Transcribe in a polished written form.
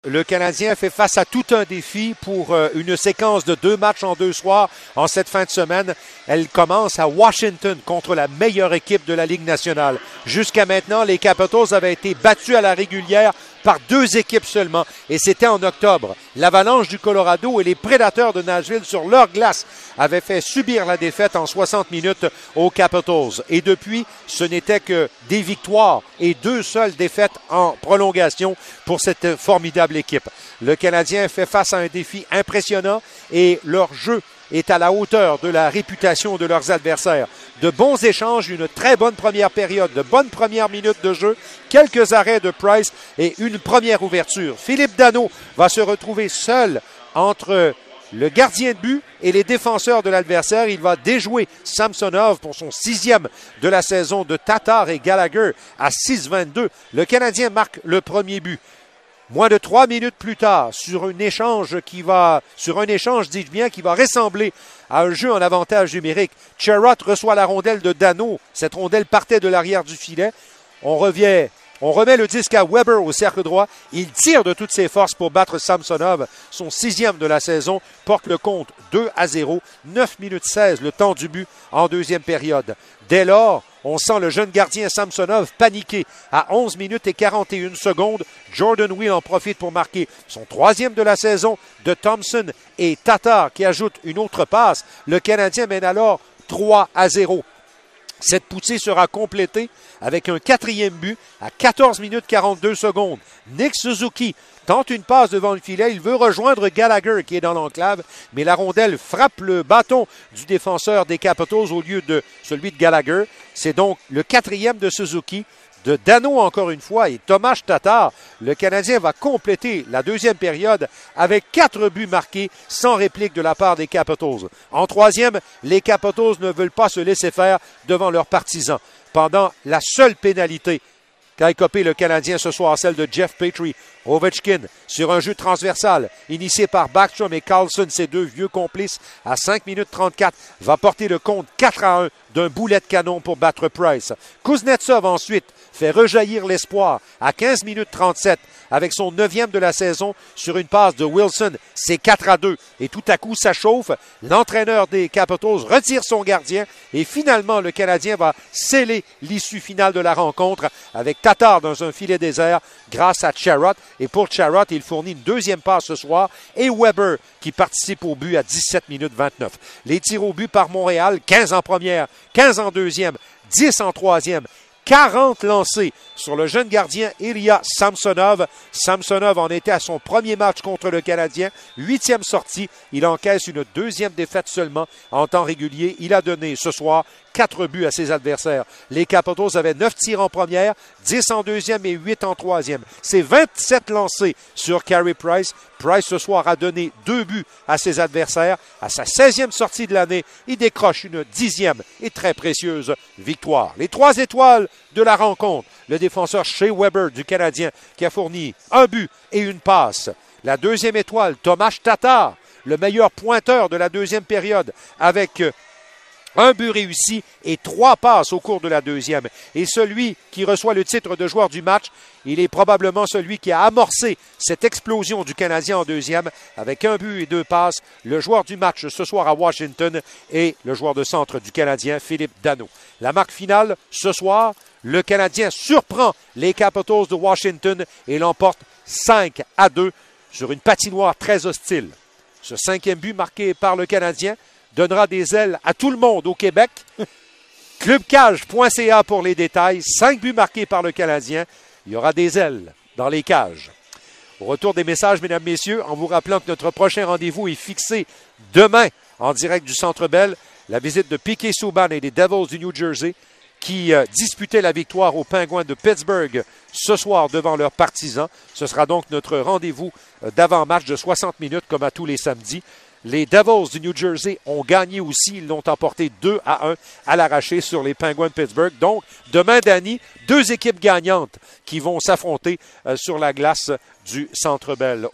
Le Canadien fait face à tout un défi pour une séquence de 2 matchs en 2 soirs en cette fin de semaine. Elle commence à Washington contre la meilleure équipe de la Ligue nationale. Jusqu'à maintenant, les Capitals avaient été battus à la régulière par 2 équipes seulement, et c'était en octobre. L'Avalanche du Colorado et les Prédateurs de Nashville sur leur glace avaient fait subir la défaite en 60 minutes aux Capitals. Et depuis, ce n'était que des victoires et 2 seules défaites en prolongation pour cette formidable équipe. Le Canadien fait face à un défi impressionnant et leur jeu est à la hauteur de la réputation de leurs adversaires. De bons échanges, une très bonne première période, de bonnes premières minutes de jeu, quelques arrêts de Price et une première ouverture. Philippe Danault va se retrouver seul entre le gardien de but et les défenseurs de l'adversaire. Il va déjouer Samsonov pour son 6e de la saison de Tatar et Gallagher à 6-22. Le Canadien marque le premier but. Moins de 3 minutes plus tard, sur un échange, dis-je bien, qui va ressembler à un jeu en avantage numérique. Sherratt reçoit la rondelle de Danault. Cette rondelle partait de l'arrière du filet. On remet le disque à Weber au cercle droit. Il tire de toutes ses forces pour battre Samsonov. Son 6e de la saison porte le compte 2-0. 9 minutes 16, le temps du but en deuxième période. Dès lors, on sent le jeune gardien Samsonov paniquer. À 11 minutes et 41 secondes, Jordan Wheel en profite pour marquer son 3e de la saison de Thompson et Tatar qui ajoute une autre passe. Le Canadien mène alors 3-0. Cette poussée sera complétée avec un 4e but à 14 minutes 42 secondes. Nick Suzuki tente une passe devant le filet. Il veut rejoindre Gallagher qui est dans l'enclave, mais la rondelle frappe le bâton du défenseur des Capitals au lieu de celui de Gallagher. C'est donc le 4e de Suzuki, de Danault encore une fois et Tomas Tatar. Le Canadien va compléter la deuxième période avec 4 buts marqués sans réplique de la part des Capitals. En 3e, les Capitals ne veulent pas se laisser faire devant leurs partisans. Pendant la seule pénalité qu'a écopé le Canadien ce soir, celle de Jeff Petrie, Ovechkin, sur un jeu transversal, initié par Backstrom et Carlson, ses 2 vieux complices, à 5 minutes 34, va porter le compte 4-1 d'un boulet de canon pour battre Price. Kuznetsov ensuite fait rejaillir l'espoir à 15 minutes 37 avec son 9e de la saison sur une passe de Wilson. C'est 4-2 et tout à coup ça chauffe. L'entraîneur des Capitals retire son gardien et finalement le Canadien va sceller l'issue finale de la rencontre avec Tatar dans un filet désert grâce à Sherratt. Et pour Sherratt, il fournit une 2e passe ce soir et Weber qui participe au but à 17 minutes 29. Les tirs au but par Montréal, 15 en première, 15 en deuxième, 10 en troisième. 40 lancés sur le jeune gardien Ilya Samsonov. Samsonov en était à son premier match contre le Canadien. 8e sortie. Il encaisse une 2e défaite seulement en temps régulier. Il a donné ce soir 4 buts à ses adversaires. Les Capitals avaient 9 tirs en première, 10 en deuxième et 8 en troisième. C'est 27 lancés sur Carey Price. Price ce soir a donné 2 buts à ses adversaires. À sa 16e sortie de l'année, il décroche une 10e et très précieuse victoire. Les 3 étoiles de la rencontre. Le défenseur Shea Weber du Canadien qui a fourni 1 but et une passe. La 2e étoile, Tomas Tatar, le meilleur pointeur de la 2e période avec 1 but réussi et 3 passes au cours de la 2e. Et celui qui reçoit le titre de joueur du match, il est probablement celui qui a amorcé cette explosion du Canadien en 2e avec 1 but et 2 passes. Le joueur du match ce soir à Washington est le joueur de centre du Canadien, Philippe Danault. La marque finale ce soir, le Canadien surprend les Capitals de Washington et l'emporte 5-2 sur une patinoire très hostile. Ce 5e but marqué par le Canadien donnera des ailes à tout le monde au Québec. Clubcage.ca pour les détails. 5 buts marqués par le Canadien. Il y aura des ailes dans les cages. Au retour des messages, mesdames, messieurs, en vous rappelant que notre prochain rendez-vous est fixé demain en direct du Centre Bell. La visite de Piquet Subban et des Devils du New Jersey qui disputaient la victoire aux Pingouins de Pittsburgh ce soir devant leurs partisans. Ce sera donc notre rendez-vous d'avant-match de 60 minutes comme à tous les samedis. Les Devils du New Jersey ont gagné aussi. Ils l'ont emporté 2-1 à l'arraché sur les Penguins de Pittsburgh. Donc, demain, Danny, 2 équipes gagnantes qui vont s'affronter sur la glace du Centre Bell.